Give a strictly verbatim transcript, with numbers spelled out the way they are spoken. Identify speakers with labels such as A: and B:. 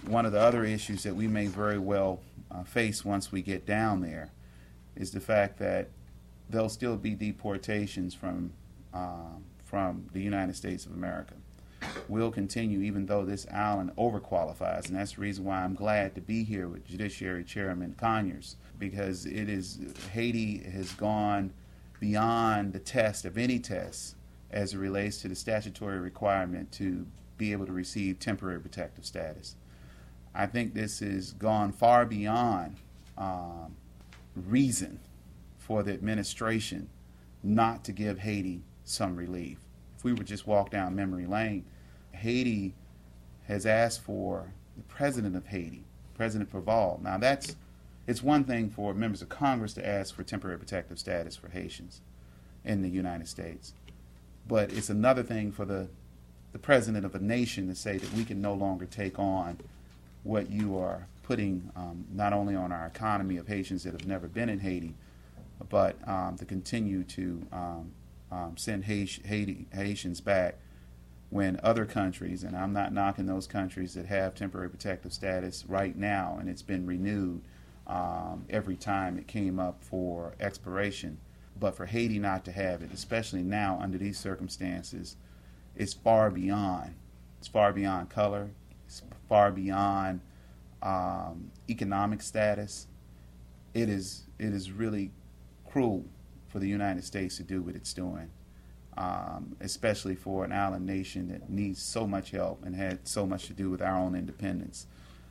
A: one of the other issues that we may very well uh, face once we get down there is the fact that there'll still be deportations from uh, from the United States of America. Will continue even though this island overqualifies, and that's the reason why I'm glad to be here with Judiciary Chairman Conyers, because it is Haiti has gone beyond the test of any test as it relates to the statutory requirement to be able to receive temporary protective status. I think this has gone far beyond um, reason for the administration not to give Haiti some relief. If we would just walk down memory lane, Haiti has asked for the president of Haiti, President Preval. Now that's, it's one thing for members of Congress to ask for temporary protective status for Haitians in the United States, but it's another thing for the, the president of a nation to say that we can no longer take on what you are putting um, not only on our economy of Haitians that have never been in Haiti, but um, to continue to um, um, send Haiti, Haiti, Haitians back when other countries, and I'm not knocking those countries that have temporary protective status right now, and it's been renewed um, every time it came up for expiration, but for Haiti not to have it, especially now under these circumstances, it's far beyond. It's far beyond color. It's far beyond um, economic status. It is it is really cruel for the United States to do what it's doing, um, especially for an island nation that needs so much help and had so much to do with our own independence.